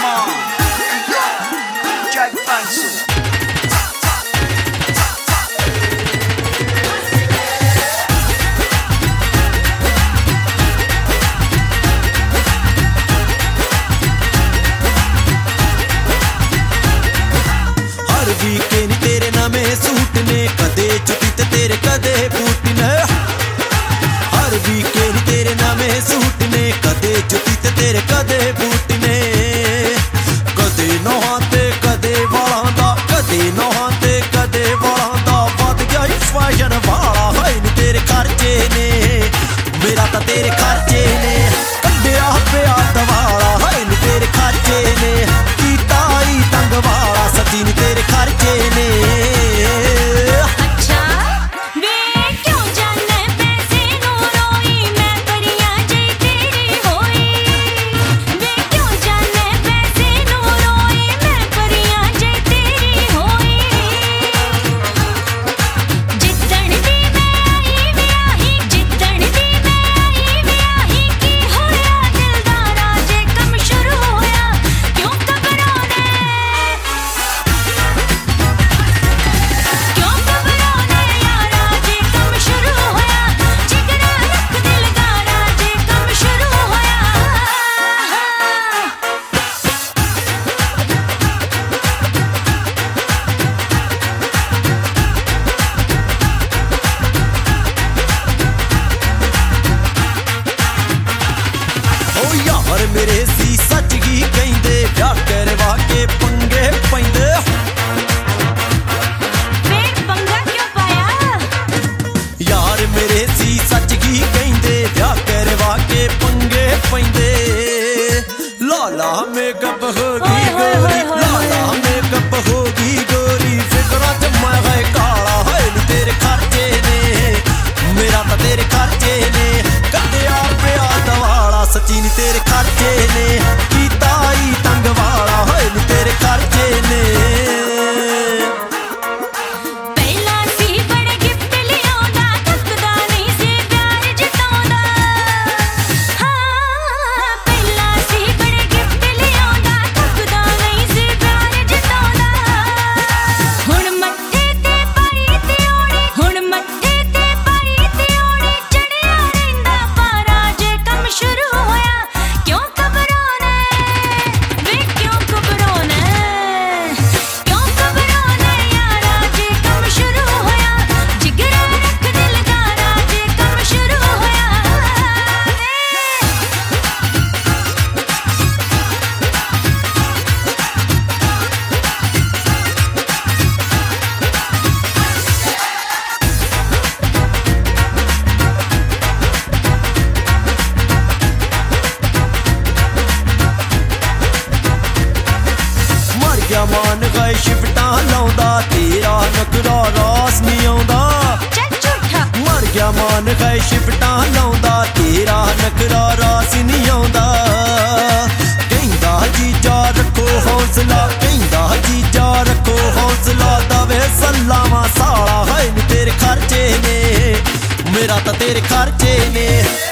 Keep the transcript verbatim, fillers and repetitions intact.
on, Jack Fancy. हर weekend तेरे नामे सूट ने, कदे जुती ते तेरे कदे बूट ने। हर वीकेंड तेरे नामे सूट ने, कदे जुती ते तेरे कदे बूट ने। कदे नौहां ते कदे वालां दा, कदे नौहां ते कदे वालां दा, वध गया ही फैशन वाला है नी तेरे खर्चे ने। मेरा तां तेरे खर्चे ने कड्डिया पिया दवाला है नी तेरे खर्चे ने। कीता ही तंग वाला सच्ची नी तेरे खर्चे ने। यार मेरे सी सच ही कहंदे, ब्याह करवा के पंगे पैंदे। फिर पंगा क्यों पाया? यार मेरे सी सच ही कहंदे, ब्याह करवा के पंगे पैंदे। लाला मेकअप होगी गोरी, लाला मेकअप होगी गोरी, फिकरां च मैं है काला है नी तेरे खर्चे ने। मेरा तां तेरे खर्चे ने कड्डिया पिया दवाला सच्ची नी तेरे खर्चे ने। कीता ही तंग वाला है नी तेरे खर्चे ने। पहला सी बड़े गिफ्ट लियाउंदा, थकदा नहीं सी प्यार जताउंदा। हाँ पहला सी बड़े गिफ्ट लियाउंदा, थकदा नहीं सी प्यार जताउंदा। हुण मत्थे ते पाई ते ओढ़े, हुण मत्थे ते पाई ते ओढ़े, चढ़िया रहिंदा पारा जे कम शुरू होया। क्यों घबराना वे क्यों घबराना, क्यों घबराना यारा जे कम शुरू होया। जिगरा रख दिलदारा जे कम शुरू होया। मर गया मान गए शिफ्टां लाउंदा, तेरा नखरा रास नहीं आउंदा। चल झूठा मर गया मान गए शिफ्टां लाउंदा, तेरा नखरा रास नहीं आउंदा। कहंदा जीजा रखो हौसला, कहंदा जीजा रखो हौसला, दवे सलामा साला है नी तेरे खर्चे ने। मेरा तां तेरे खर्चे ने।